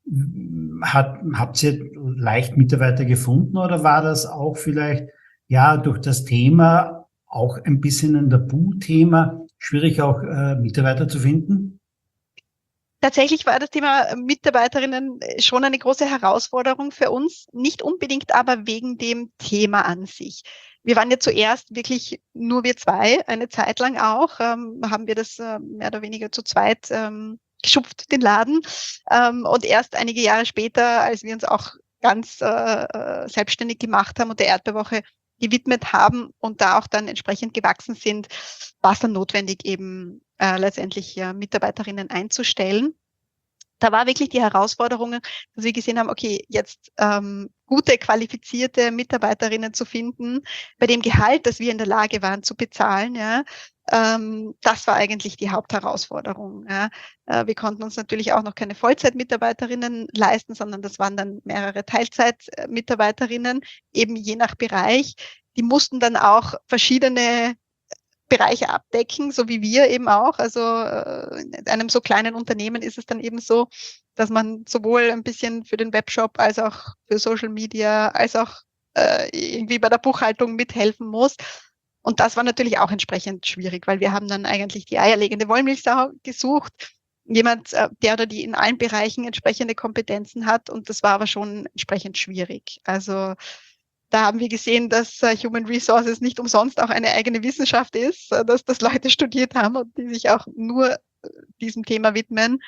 Hat, habt ihr leicht Mitarbeiter gefunden oder war das auch vielleicht ja durch das Thema auch ein bisschen ein Tabuthema, schwierig auch äh, Mitarbeiter zu finden? Tatsächlich war das Thema Mitarbeiterinnen schon eine große Herausforderung für uns, nicht unbedingt aber wegen dem Thema an sich. Wir waren ja zuerst wirklich nur wir zwei, eine Zeit lang auch, ähm, haben wir das äh, mehr oder weniger zu zweit ähm, geschupft, den Laden. Ähm, und erst einige Jahre später, als wir uns auch ganz äh, selbstständig gemacht haben und der Erdbeerwoche gewidmet haben und da auch dann entsprechend gewachsen sind, war es dann notwendig, eben äh, letztendlich ja, Mitarbeiterinnen einzustellen. Da war wirklich die Herausforderung, dass wir gesehen haben, okay, jetzt ähm, gute, qualifizierte Mitarbeiterinnen zu finden, bei dem Gehalt, das wir in der Lage waren zu bezahlen, ja, ähm, das war eigentlich die Hauptherausforderung. Ja. Äh, wir konnten uns natürlich auch noch keine Vollzeitmitarbeiterinnen leisten, sondern das waren dann mehrere Teilzeitmitarbeiterinnen, eben je nach Bereich. Die mussten dann auch verschiedene Bereiche abdecken, so wie wir eben auch. Also in einem so kleinen Unternehmen ist es dann eben so, dass man sowohl ein bisschen für den Webshop als auch für Social Media, als auch äh, irgendwie bei der Buchhaltung mithelfen muss. Und das war natürlich auch entsprechend schwierig, weil wir haben dann eigentlich die eierlegende Wollmilchsau gesucht. Jemand, äh, der oder die in allen Bereichen entsprechende Kompetenzen hat. Und das war aber schon entsprechend schwierig. Also da haben wir gesehen, dass äh, Human Resources nicht umsonst auch eine eigene Wissenschaft ist, äh, dass das Leute studiert haben und die sich auch nur äh, diesem Thema widmen.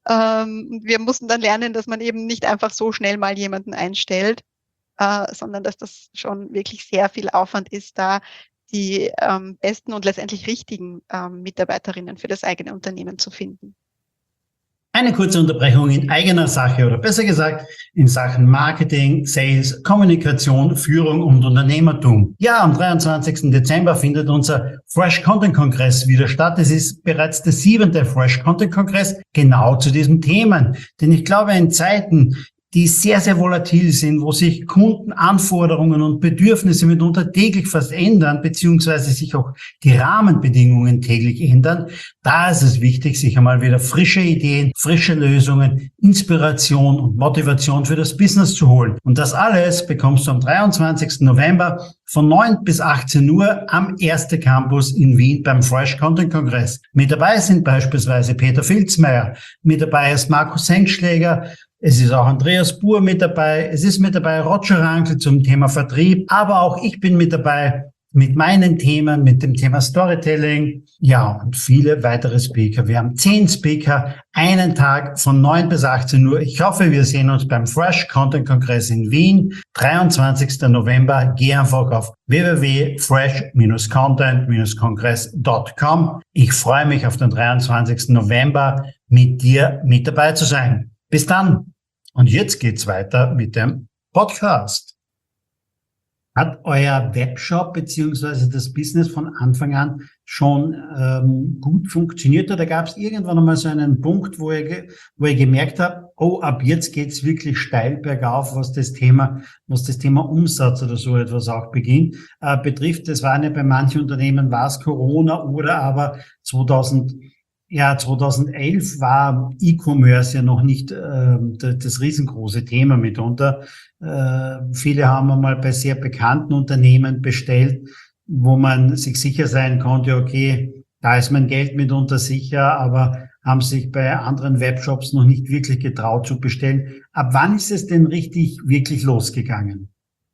Ähm, wir mussten dann lernen, dass man eben nicht einfach so schnell mal jemanden einstellt, äh, sondern dass das schon wirklich sehr viel Aufwand ist, da die ähm, besten und letztendlich richtigen ähm, Mitarbeiterinnen für das eigene Unternehmen zu finden. Eine kurze Unterbrechung in eigener Sache oder besser gesagt in Sachen Marketing, Sales, Kommunikation, Führung und Unternehmertum. Ja, am dreiundzwanzigsten Dezember findet unser Fresh Content Kongress wieder statt. Es ist bereits der siebente Fresh Content Kongress genau zu diesen Themen. Denn ich glaube, in Zeiten, die sehr, sehr volatil sind, wo sich Kundenanforderungen und Bedürfnisse mitunter täglich fast ändern, beziehungsweise sich auch die Rahmenbedingungen täglich ändern. Da ist es wichtig, sich einmal wieder frische Ideen, frische Lösungen, Inspiration und Motivation für das Business zu holen. Und das alles bekommst du am dreiundzwanzigsten November von neun bis achtzehn Uhr am Erste Campus in Wien beim Fresh Content Kongress. Mit dabei sind beispielsweise Peter Filzmeier, mit dabei ist Markus Hengschläger, es ist auch Andreas Buhr mit dabei, es ist mit dabei Roger Rankel zum Thema Vertrieb, aber auch ich bin mit dabei mit meinen Themen, mit dem Thema Storytelling, ja, und viele weitere Speaker. Wir haben zehn Speaker, einen Tag von neun bis achtzehn Uhr. Ich hoffe, wir sehen uns beim Fresh Content Kongress in Wien, dreiundzwanzigsten November. Geh einfach auf w w w punkt fresh dash content dash kongress punkt com. Ich freue mich auf den dreiundzwanzigsten November mit dir mit dabei zu sein. Bis dann. Und jetzt geht's weiter mit dem Podcast. Hat euer Webshop beziehungsweise das Business von Anfang an schon ähm, gut funktioniert oder gab es irgendwann einmal so einen Punkt, wo ihr, wo ihr gemerkt habt, oh, ab jetzt geht's wirklich steil bergauf, was das Thema, was das Thema Umsatz oder so etwas auch beginnt, äh, betrifft? Das war nicht bei manchen Unternehmen, war es Corona oder aber zweitausend Ja, zweitausendelf war E-Commerce ja noch nicht äh, das riesengroße Thema mitunter. Äh, viele haben einmal bei sehr bekannten Unternehmen bestellt, wo man sich sicher sein konnte, okay, da ist mein Geld mitunter sicher, aber haben sich bei anderen Webshops noch nicht wirklich getraut zu bestellen. Ab wann ist es denn richtig wirklich losgegangen?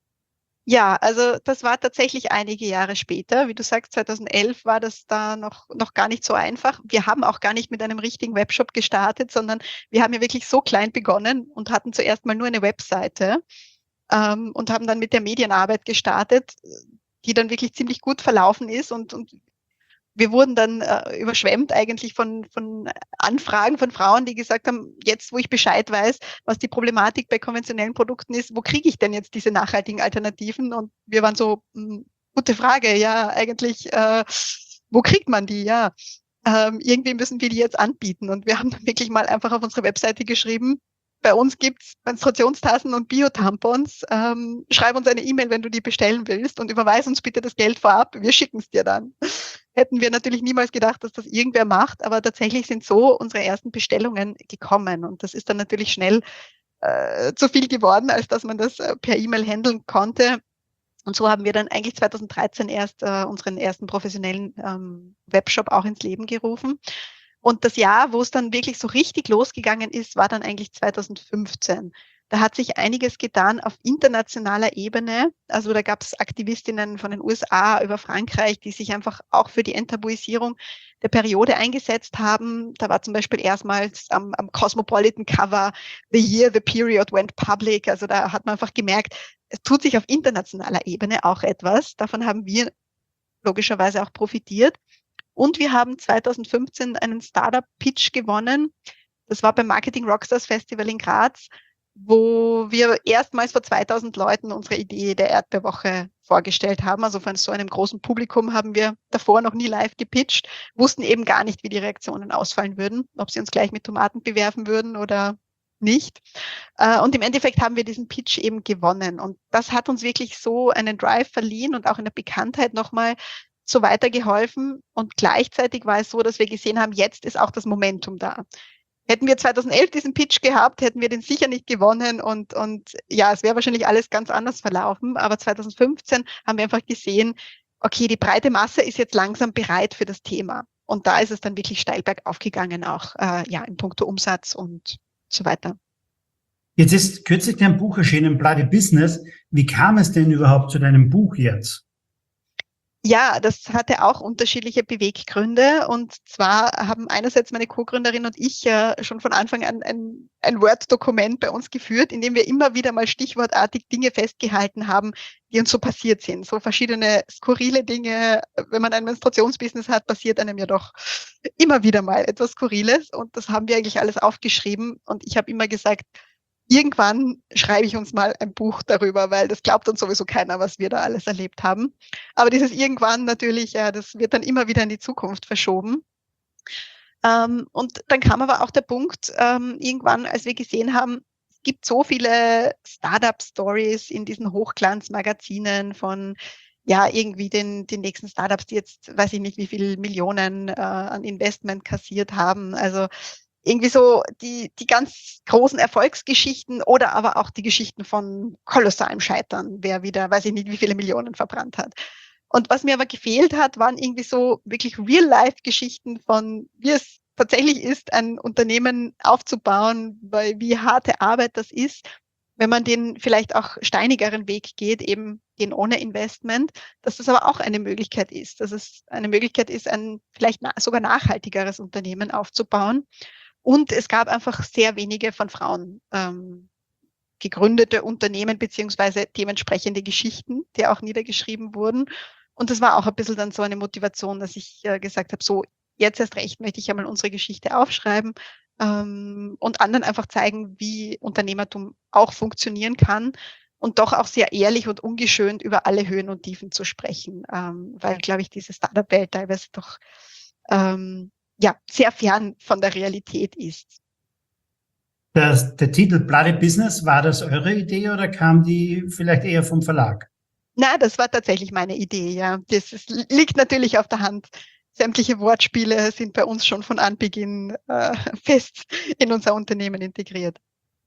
Ja, also das war tatsächlich einige Jahre später. Wie du sagst, zweitausendelf war das da noch, noch gar nicht so einfach. Wir haben auch gar nicht mit einem richtigen Webshop gestartet, sondern wir haben ja wirklich so klein begonnen und hatten zuerst mal nur eine Webseite ähm, und haben dann mit der Medienarbeit gestartet, die dann wirklich ziemlich gut verlaufen ist und, und wir wurden dann äh, überschwemmt eigentlich von, von Anfragen von Frauen, die gesagt haben, jetzt wo ich Bescheid weiß, was die Problematik bei konventionellen Produkten ist, wo kriege ich denn jetzt diese nachhaltigen Alternativen? Und wir waren so, mh, gute Frage, ja, eigentlich, äh, wo kriegt man die? Ja, ähm, irgendwie müssen wir die jetzt anbieten. Und wir haben dann wirklich mal einfach auf unsere Webseite geschrieben, bei uns gibt's Menstruationstassen und Bio-Tampons. Ähm, schreib uns eine E-Mail, wenn du die bestellen willst und überweis uns bitte das Geld vorab. Wir schicken es dir dann. Hätten wir natürlich niemals gedacht, dass das irgendwer macht, aber tatsächlich sind so unsere ersten Bestellungen gekommen. Und das ist dann natürlich schnell äh, zu viel geworden, als dass man das äh, per E-Mail handeln konnte. Und so haben wir dann eigentlich zweitausenddreizehn erst äh, unseren ersten professionellen ähm, Webshop auch ins Leben gerufen. Und das Jahr, wo es dann wirklich so richtig losgegangen ist, war dann eigentlich zweitausendfünfzehn. Da hat sich einiges getan auf internationaler Ebene. Also da gab es Aktivistinnen von den U S A über Frankreich, die sich einfach auch für die Enttabuisierung der Periode eingesetzt haben. Da war zum Beispiel erstmals am, am Cosmopolitan Cover The Year the Period Went Public. Also da hat man einfach gemerkt, es tut sich auf internationaler Ebene auch etwas. Davon haben wir logischerweise auch profitiert. Und wir haben zweitausendfünfzehn einen Startup-Pitch gewonnen. Das war beim Marketing Rockstars Festival in Graz, wo wir erstmals vor zweitausend Leuten unsere Idee der Erdbeerwoche vorgestellt haben. Also von so einem großen Publikum haben wir davor noch nie live gepitcht, wussten eben gar nicht, wie die Reaktionen ausfallen würden, ob sie uns gleich mit Tomaten bewerfen würden oder nicht. Und im Endeffekt haben wir diesen Pitch eben gewonnen. Und das hat uns wirklich so einen Drive verliehen und auch in der Bekanntheit nochmal so weitergeholfen. Und gleichzeitig war es so, dass wir gesehen haben, jetzt ist auch das Momentum da. Hätten wir zweitausendelf diesen Pitch gehabt, hätten wir den sicher nicht gewonnen und, und ja, es wäre wahrscheinlich alles ganz anders verlaufen. Aber zweitausendfünfzehn haben wir einfach gesehen, okay, die breite Masse ist jetzt langsam bereit für das Thema. Und da ist es dann wirklich steil bergauf gegangen, auch äh, ja, in puncto Umsatz und so weiter. Jetzt ist kürzlich dein Buch erschienen, Bloody Business. Wie kam es denn überhaupt zu deinem Buch jetzt? Ja, das hatte auch unterschiedliche Beweggründe. Und zwar haben einerseits meine Co-Gründerin und ich äh, schon von Anfang an ein, ein Word-Dokument bei uns geführt, in dem wir immer wieder mal stichwortartig Dinge festgehalten haben, die uns so passiert sind. So verschiedene skurrile Dinge. Wenn man ein Menstruationsbusiness hat, passiert einem ja doch immer wieder mal etwas Skurriles. Und das haben wir eigentlich alles aufgeschrieben. Und ich habe immer gesagt, irgendwann schreibe ich uns mal ein Buch darüber, weil das glaubt uns sowieso keiner, was wir da alles erlebt haben. Aber dieses irgendwann natürlich, ja, das wird dann immer wieder in die Zukunft verschoben. Ähm, und dann kam aber auch der Punkt, ähm, irgendwann, als wir gesehen haben, es gibt so viele Startup-Stories in diesen Hochglanzmagazinen von ja, irgendwie den, den nächsten Startups, die jetzt, weiß ich nicht, wie viele Millionen äh, an Investment kassiert haben. Also irgendwie so die, die ganz großen Erfolgsgeschichten oder aber auch die Geschichten von kolossalem Scheitern, wer wieder, weiß ich nicht, wie viele Millionen verbrannt hat. Und was mir aber gefehlt hat, waren irgendwie so wirklich Real-Life-Geschichten von, wie es tatsächlich ist, ein Unternehmen aufzubauen, weil wie harte Arbeit das ist, wenn man den vielleicht auch steinigeren Weg geht, eben den ohne Investment, dass das aber auch eine Möglichkeit ist, dass es eine Möglichkeit ist, ein vielleicht na, sogar nachhaltigeres Unternehmen aufzubauen. Und es gab einfach sehr wenige von Frauen ähm, gegründete Unternehmen beziehungsweise dementsprechende Geschichten, die auch niedergeschrieben wurden. Und das war auch ein bisschen dann so eine Motivation, dass ich äh, gesagt habe, so jetzt erst recht möchte ich einmal unsere Geschichte aufschreiben ähm, und anderen einfach zeigen, wie Unternehmertum auch funktionieren kann und doch auch sehr ehrlich und ungeschönt über alle Höhen und Tiefen zu sprechen, ähm, weil, glaube ich, diese Startup-Welt teilweise doch ähm, ja, sehr fern von der Realität ist. Das, der Titel Bloody Business, war das eure Idee oder kam die vielleicht eher vom Verlag? Na, das war tatsächlich meine Idee, ja. Das ist, liegt natürlich auf der Hand. Sämtliche Wortspiele sind bei uns schon von Anbeginn äh, fest in unser Unternehmen integriert.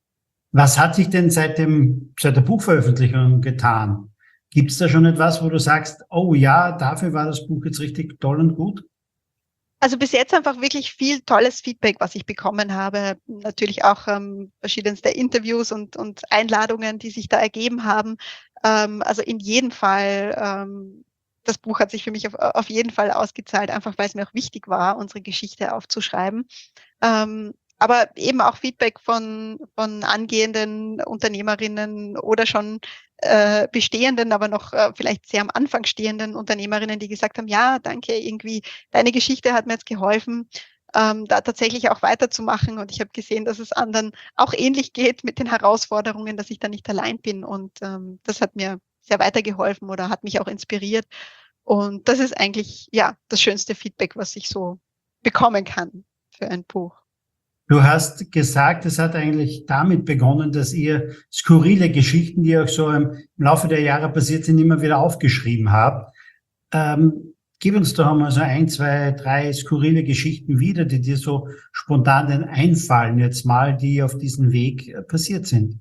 Was hat sich denn seit dem, seit der Buchveröffentlichung getan? Gibt es da schon etwas, wo du sagst, oh ja, dafür war das Buch jetzt richtig toll und gut? Also bis jetzt einfach wirklich viel tolles Feedback, was ich bekommen habe. Natürlich auch ähm, verschiedenste Interviews und, und Einladungen, die sich da ergeben haben. Ähm, also in jedem Fall, ähm, das Buch hat sich für mich auf, auf jeden Fall ausgezahlt, einfach weil es mir auch wichtig war, unsere Geschichte aufzuschreiben. Ähm, aber eben auch Feedback von, von angehenden Unternehmerinnen oder schon äh, bestehenden, aber noch äh, vielleicht sehr am Anfang stehenden Unternehmerinnen, die gesagt haben, ja, danke, irgendwie deine Geschichte hat mir jetzt geholfen, ähm, da tatsächlich auch weiterzumachen. Und ich habe gesehen, dass es anderen auch ähnlich geht mit den Herausforderungen, dass ich da nicht allein bin. Und ähm, das hat mir sehr weitergeholfen oder hat mich auch inspiriert. Und das ist eigentlich ja das schönste Feedback, was ich so bekommen kann für ein Buch. Du hast gesagt, es hat eigentlich damit begonnen, dass ihr skurrile Geschichten, die euch so im Laufe der Jahre passiert sind, immer wieder aufgeschrieben habt. Ähm, gib uns doch einmal so ein, zwei, drei skurrile Geschichten wieder, die dir so spontan denn einfallen jetzt mal, die auf diesem Weg passiert sind.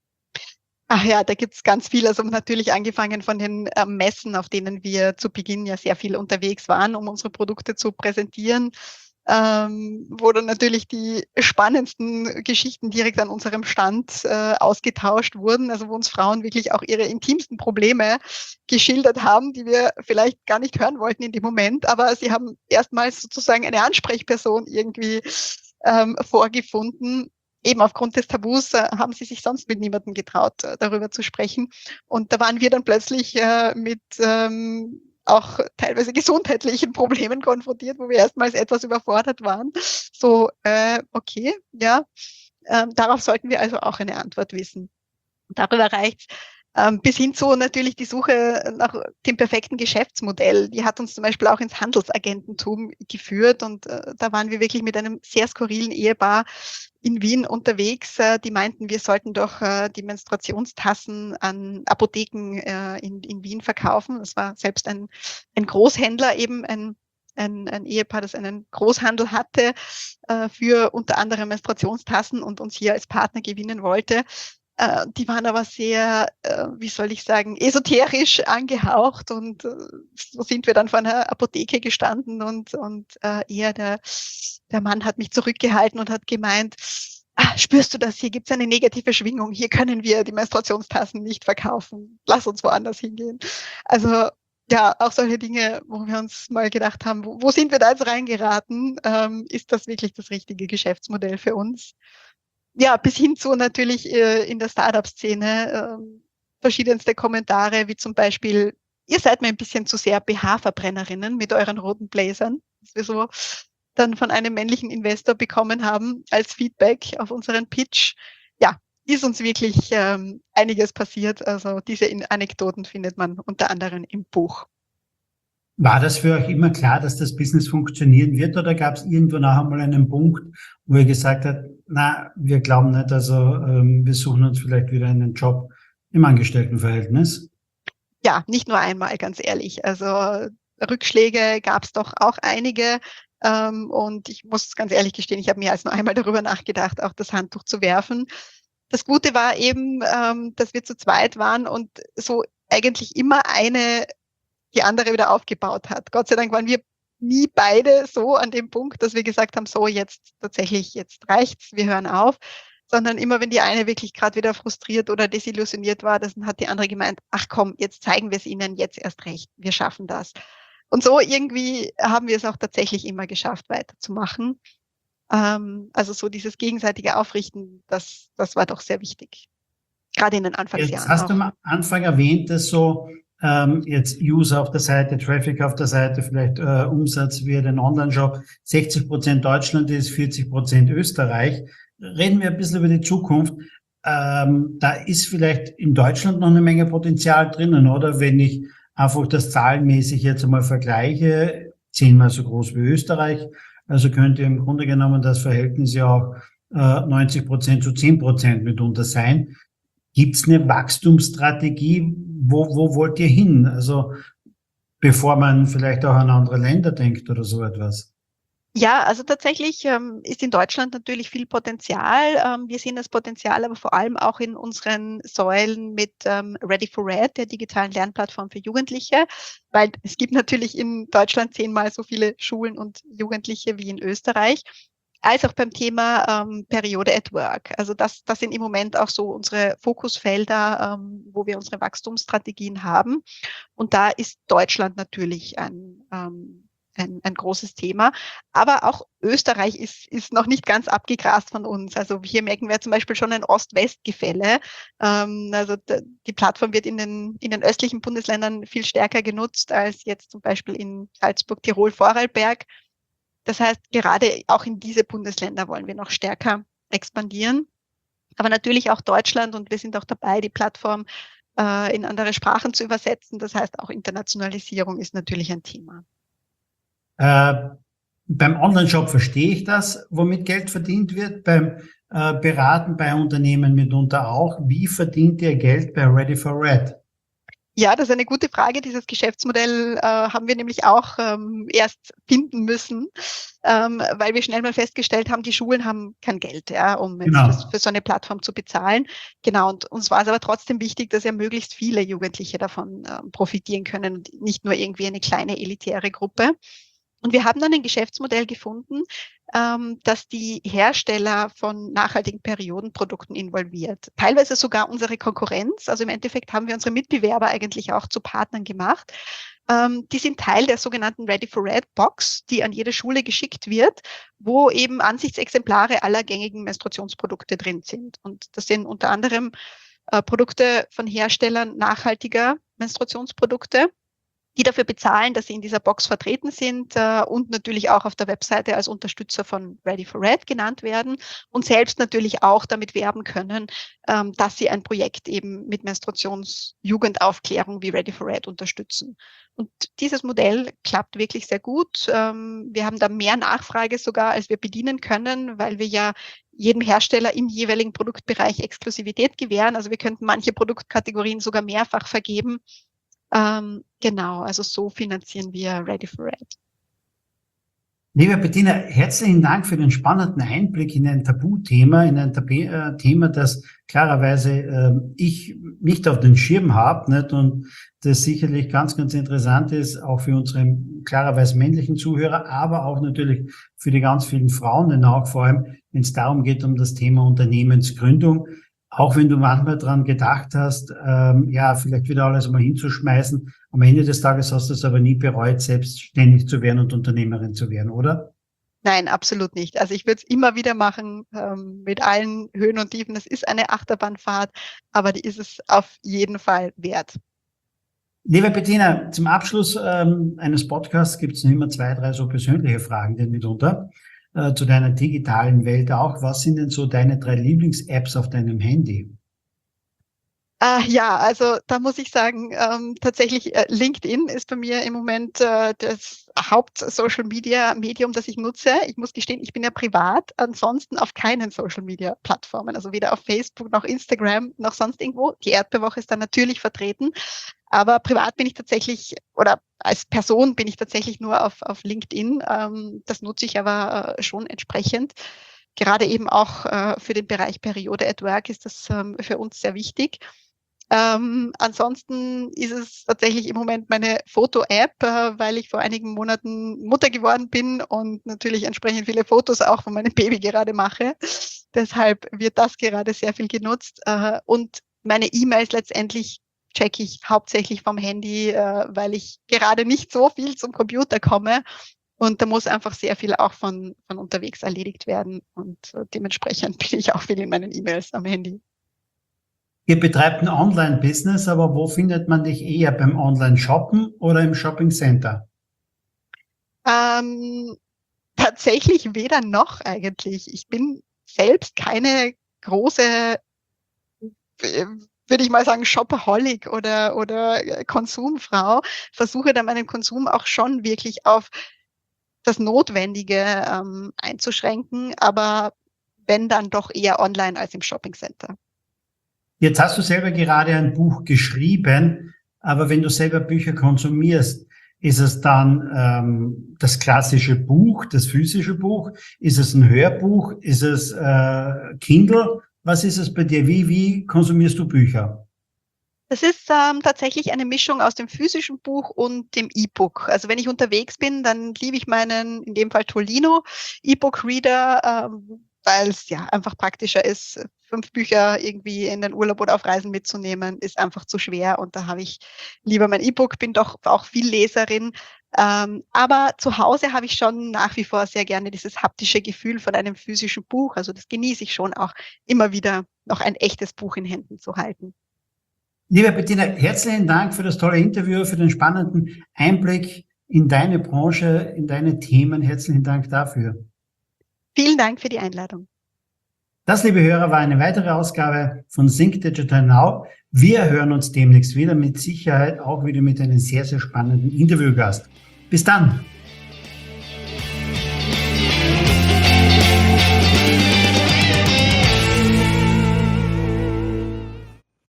Ach ja, da gibt's ganz viel. Also natürlich angefangen von den äh, Messen, auf denen wir zu Beginn ja sehr viel unterwegs waren, um unsere Produkte zu präsentieren, ähm, wo dann natürlich die spannendsten Geschichten direkt an unserem Stand äh, ausgetauscht wurden, also wo uns Frauen wirklich auch ihre intimsten Probleme geschildert haben, die wir vielleicht gar nicht hören wollten in dem Moment, aber sie haben erstmals sozusagen eine Ansprechperson irgendwie ähm, vorgefunden. Eben aufgrund des Tabus äh, haben sie sich sonst mit niemandem getraut, äh, darüber zu sprechen. Und da waren wir dann plötzlich äh, mit ähm, auch teilweise gesundheitlichen Problemen konfrontiert, wo wir erstmals etwas überfordert waren. So, äh, okay, ja, ähm, darauf sollten wir also auch eine Antwort wissen. Darüber reicht's. Ähm, bis hin zu natürlich die Suche nach dem perfekten Geschäftsmodell. Die hat uns zum Beispiel auch ins Handelsagententum geführt und äh, da waren wir wirklich mit einem sehr skurrilen Ehepaar in Wien unterwegs. Äh, die meinten, wir sollten doch äh, die Menstruationstassen an Apotheken äh, in, in Wien verkaufen. Das war selbst ein, ein Großhändler, eben ein, ein, ein Ehepaar, das einen Großhandel hatte äh, für unter anderem Menstruationstassen und uns hier als Partner gewinnen wollte. Äh, die waren aber sehr, äh, wie soll ich sagen, esoterisch angehaucht und äh, so sind wir dann vor einer Apotheke gestanden und, und äh, eher der, der Mann hat mich zurückgehalten und hat gemeint, ah, spürst du das, hier gibt es eine negative Schwingung, hier können wir die Menstruationstassen nicht verkaufen, lass uns woanders hingehen. Also ja, auch solche Dinge, wo wir uns mal gedacht haben, wo, wo sind wir da jetzt reingeraten? Ähm, ist das wirklich das richtige Geschäftsmodell für uns? Ja, bis hin zu natürlich äh, in der Startup-Szene äh, verschiedenste Kommentare, wie zum Beispiel, ihr seid mir ein bisschen zu sehr B H-Verbrennerinnen mit euren roten Blazern, was wir so dann von einem männlichen Investor bekommen haben als Feedback auf unseren Pitch. Ja, ist uns wirklich ähm, einiges passiert. Also diese Anekdoten findet man unter anderem im Buch. War das für euch immer klar, dass das Business funktionieren wird, oder gab es irgendwo noch einmal einen Punkt, wo ihr gesagt habt, na, wir glauben nicht, also ähm, wir suchen uns vielleicht wieder einen Job im Angestelltenverhältnis? Ja, nicht nur einmal, ganz ehrlich. Also Rückschläge gab es doch auch einige. Ähm, und ich muss ganz ehrlich gestehen, ich habe mehr als nur einmal darüber nachgedacht, auch das Handtuch zu werfen. Das Gute war eben, ähm, dass wir zu zweit waren und so eigentlich immer eine die andere wieder aufgebaut hat. Gott sei Dank waren wir nie beide so an dem Punkt, dass wir gesagt haben, so jetzt tatsächlich, jetzt reicht's, wir hören auf, sondern immer wenn die eine wirklich gerade wieder frustriert oder desillusioniert war, dann hat die andere gemeint, ach komm, jetzt zeigen wir es ihnen, jetzt erst recht, wir schaffen das. Und so irgendwie haben wir es auch tatsächlich immer geschafft, weiterzumachen. Ähm, also so dieses gegenseitige Aufrichten, das, das war doch sehr wichtig. Gerade in den Anfangsjahren. Jetzt hast auch. du am Anfang erwähnt, dass so ähm, jetzt User auf der Seite, Traffic auf der Seite, vielleicht äh, Umsatz via den Online-Shop, sechzig Prozent Deutschland ist, vierzig Prozent Österreich. Reden wir ein bisschen über die Zukunft. Ähm, da ist vielleicht in Deutschland noch eine Menge Potenzial drinnen, oder? Wenn ich einfach das zahlenmäßig jetzt einmal vergleiche, zehnmal so groß wie Österreich, also könnte im Grunde genommen das Verhältnis ja auch äh, neunzig Prozent zu zehn Prozent mitunter sein. Gibt's eine Wachstumsstrategie? Wo, wo wollt ihr hin? Also, bevor man vielleicht auch an andere Länder denkt oder so etwas. Ja, also tatsächlich ähm, ist in Deutschland natürlich viel Potenzial. Ähm, wir sehen das Potenzial aber vor allem auch in unseren Säulen mit ähm, Ready for Red, der digitalen Lernplattform für Jugendliche, weil es gibt natürlich in Deutschland zehnmal so viele Schulen und Jugendliche wie in Österreich. Als auch beim Thema ähm, Periode at Work. Also das, das sind im Moment auch so unsere Fokusfelder, ähm, wo wir unsere Wachstumsstrategien haben. Und da ist Deutschland natürlich ein, ähm, ein, ein großes Thema. Aber auch Österreich ist, ist noch nicht ganz abgegrast von uns. Also hier merken wir zum Beispiel schon ein Ost-West-Gefälle. Ähm, also die Plattform wird in den, in den östlichen Bundesländern viel stärker genutzt als jetzt zum Beispiel in Salzburg, Tirol, Vorarlberg. Das heißt, gerade auch in diese Bundesländer wollen wir noch stärker expandieren. Aber natürlich auch Deutschland, und wir sind auch dabei, die Plattform äh, in andere Sprachen zu übersetzen. Das heißt, auch Internationalisierung ist natürlich ein Thema. Äh, beim Online-Shop verstehe ich das, womit Geld verdient wird. Beim äh, Beraten bei Unternehmen mitunter auch. Wie verdient ihr Geld bei Ready for Red? Ja, das ist eine gute Frage. Dieses Geschäftsmodell äh, haben wir nämlich auch ähm, erst finden müssen, ähm, weil wir schnell mal festgestellt haben, die Schulen haben kein Geld, ja, um jetzt Genau. für, für so eine Plattform zu bezahlen. Genau, und uns war es aber trotzdem wichtig, dass ja möglichst viele Jugendliche davon ähm, profitieren können und nicht nur irgendwie eine kleine elitäre Gruppe. Und wir haben dann ein Geschäftsmodell gefunden, ähm, das die Hersteller von nachhaltigen Periodenprodukten involviert. Teilweise sogar unsere Konkurrenz. Also im Endeffekt haben wir unsere Mitbewerber eigentlich auch zu Partnern gemacht. Ähm, die sind Teil der sogenannten Ready for Red Box, die an jede Schule geschickt wird, wo eben Ansichtsexemplare aller gängigen Menstruationsprodukte drin sind. Und das sind unter anderem äh, Produkte von Herstellern nachhaltiger Menstruationsprodukte, die dafür bezahlen, dass sie in dieser Box vertreten sind äh, und natürlich auch auf der Webseite als Unterstützer von Ready for Red genannt werden und selbst natürlich auch damit werben können, ähm, dass sie ein Projekt eben mit Menstruationsjugendaufklärung wie Ready for Red unterstützen. Und dieses Modell klappt wirklich sehr gut. Ähm, wir haben da mehr Nachfrage sogar, als wir bedienen können, weil wir ja jedem Hersteller im jeweiligen Produktbereich Exklusivität gewähren. Also wir könnten manche Produktkategorien sogar mehrfach vergeben. Ähm, genau, also so finanzieren wir Ready for Red. Liebe Bettina, herzlichen Dank für den spannenden Einblick in ein Tabuthema, in ein Tabu, äh, Thema, das klarerweise äh, ich nicht auf den Schirm habe, nicht, und das sicherlich ganz, ganz interessant ist, auch für unsere klarerweise männlichen Zuhörer, aber auch natürlich für die ganz vielen Frauen, denn auch vor allem, wenn es darum geht, um das Thema Unternehmensgründung. Auch wenn du manchmal dran gedacht hast, ähm, ja, vielleicht wieder alles mal hinzuschmeißen, am Ende des Tages hast du es aber nie bereut, selbstständig zu werden und Unternehmerin zu werden, oder? Nein, absolut nicht. Also ich würde es immer wieder machen, ähm, mit allen Höhen und Tiefen. Es ist eine Achterbahnfahrt, aber die ist es auf jeden Fall wert. Liebe Bettina, zum Abschluss ähm, eines Podcasts gibt es noch immer zwei, drei so persönliche Fragen, denn mitunter äh, zu deiner digitalen Welt auch. Was sind denn so deine drei Lieblings-Apps auf deinem Handy? Ah, ja, also da muss ich sagen, ähm, tatsächlich äh, LinkedIn ist bei mir im Moment äh, das Haupt-Social-Media-Medium, das ich nutze. Ich muss gestehen, ich bin ja privat ansonsten auf keinen Social-Media-Plattformen, also weder auf Facebook noch Instagram noch sonst irgendwo. Die Erdbeerwoche ist da natürlich vertreten, aber privat bin ich tatsächlich oder als Person bin ich tatsächlich nur auf, auf LinkedIn. Ähm, das nutze ich aber äh, schon entsprechend. Gerade eben auch äh, für den Bereich Periode at Work ist das ähm, für uns sehr wichtig. Ähm, ansonsten ist es tatsächlich im Moment meine Foto-App, äh, weil ich vor einigen Monaten Mutter geworden bin und natürlich entsprechend viele Fotos auch von meinem Baby gerade mache. Deshalb wird das gerade sehr viel genutzt. Äh, und meine E-Mails letztendlich checke ich hauptsächlich vom Handy, äh, weil ich gerade nicht so viel zum Computer komme. Und da muss einfach sehr viel auch von, von unterwegs erledigt werden. Und äh, dementsprechend bin ich auch viel in meinen E-Mails am Handy. Ihr betreibt ein Online-Business, aber wo findet man dich eher, beim Online-Shoppen oder im Shopping-Center? Ähm, tatsächlich weder noch eigentlich. Ich bin selbst keine große, äh, würde ich mal sagen, Shopaholic oder, oder äh, Konsumfrau. Versuche da meinen Konsum auch schon wirklich auf das Notwendige ähm, einzuschränken, aber wenn dann doch eher online als im Shoppingcenter. Jetzt hast du selber gerade ein Buch geschrieben, aber wenn du selber Bücher konsumierst, ist es dann ähm, das klassische Buch, das physische Buch? Ist es ein Hörbuch? Ist es äh, Kindle? Was ist es bei dir? Wie, wie konsumierst du Bücher? Das ist ähm, tatsächlich eine Mischung aus dem physischen Buch und dem E-Book. Also wenn ich unterwegs bin, dann liebe ich meinen, in dem Fall Tolino, E-Book-Reader, ähm, weil es ja einfach praktischer ist. Fünf Bücher irgendwie in den Urlaub oder auf Reisen mitzunehmen, ist einfach zu schwer. Und da habe ich lieber mein E-Book, bin doch auch viel Leserin. Ähm, aber zu Hause habe ich schon nach wie vor sehr gerne dieses haptische Gefühl von einem physischen Buch. Also das genieße ich schon auch immer wieder, noch ein echtes Buch in Händen zu halten. Liebe Bettina, herzlichen Dank für das tolle Interview, für den spannenden Einblick in deine Branche, in deine Themen. Herzlichen Dank dafür. Vielen Dank für die Einladung. Das, liebe Hörer, war eine weitere Ausgabe von Think Digital Now. Wir hören uns demnächst wieder, mit Sicherheit auch wieder mit einem sehr, sehr spannenden Interviewgast. Bis dann!